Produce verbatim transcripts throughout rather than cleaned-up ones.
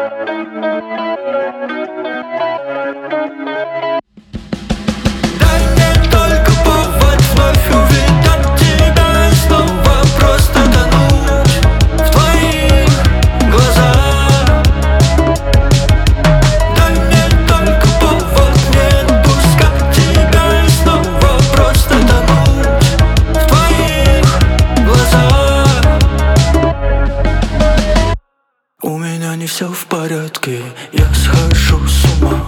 У меня не все в порядке, я схожу с ума.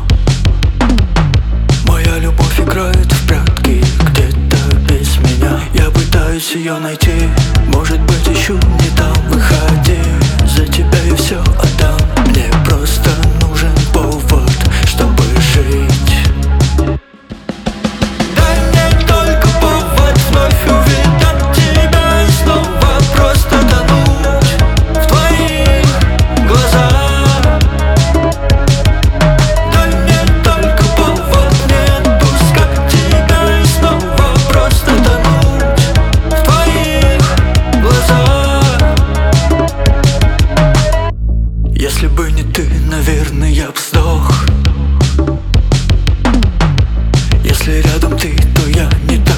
Моя любовь играет в прятки где-то без меня. Я пытаюсь ее найти, может быть ищу не там. Выходи, за тебя я все отдам. Мне просто нужен повод, чтобы жить. Дай мне только повод вновь увидать тебя и снова просто тонуть в твоих глазах. Дай мне только повод не отпускать тебя и снова просто тонуть в твоих глазах. Если бы не ты, наверное, я б сдох. Если рядом ты, то я не так.